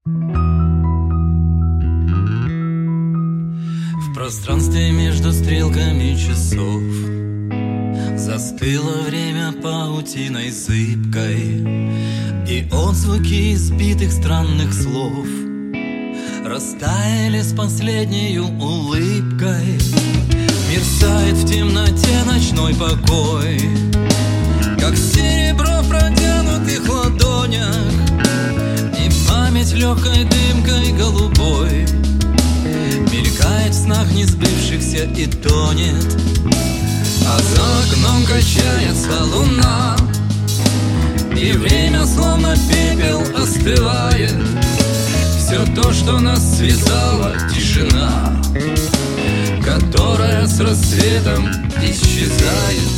В пространстве между стрелками часов застыло время паутиной зыбкой, и отзвуки избитых странных слов растаяли с последнею улыбкой. Мерцает в темноте ночной покой, как серебро в протянутых ладонях, и память легкой дымкой голубой мелькает в снах несбывшихся и тонет. А за окном качается луна, и время словно пепел остывает. Все то, что нас связало, тишина, которая с рассветом исчезает.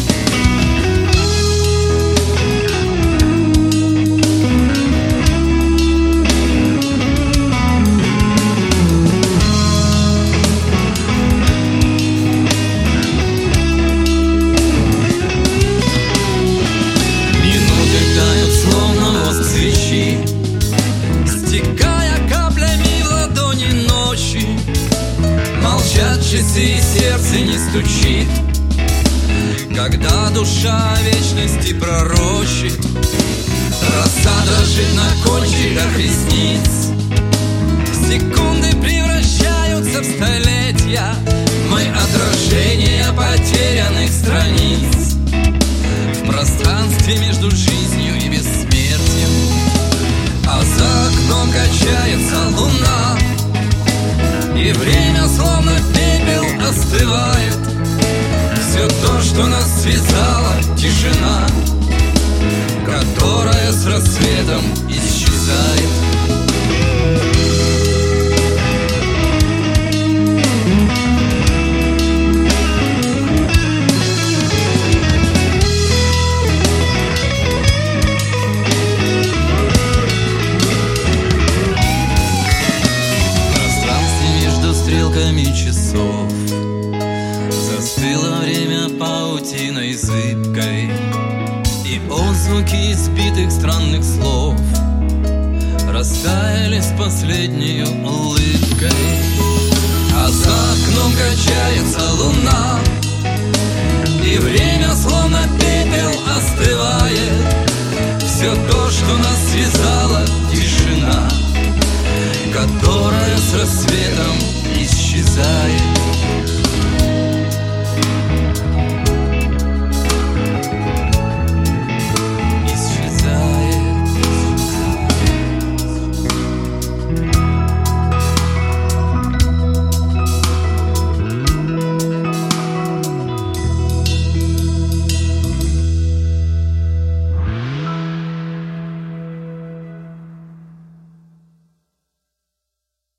Минуты тают, словно воск свечи, стекая каплями в ладони ночи. Молчат часы, и сердце не стучит, когда душа вечности пророчит. Роса дрожит на кончиках ресниц, секунды превращаются в столетия. Мы отражение потерянных страниц в пространстве между жизнью и бессмертием. А за окном качается луна, и время словно пепел остывает. Все то, что нас связало, тишина, которая с рассветом исчезает. Стрелками часов застыло время паутиной зыбкой, и отзвуки избитых странных слов растаяли с последней улыбкой. А за окном качается луна, и время словно пепел остывает. Все то, что нас связало,